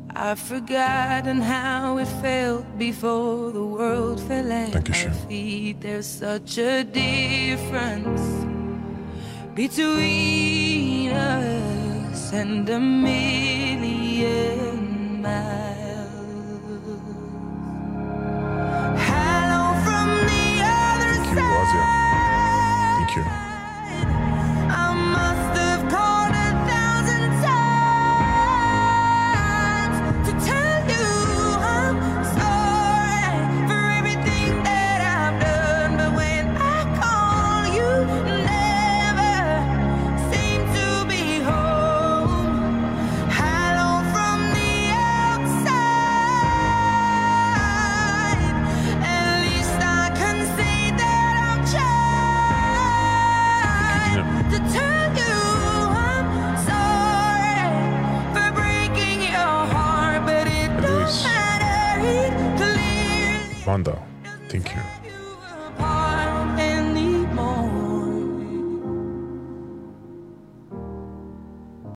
I've forgotten how it felt before the world fell at our feet. There's such a difference between us and a million miles. Hello from the other side. Thank you. I must have called 1,000 times to tell you I'm sorry for everything that I've done. But when I call, you never seem to be home. Hello from the outside. At least I can say that I've tried to tell you I'm sorry for breaking your heart, but it don't matter. It clearly Wanda, thank you.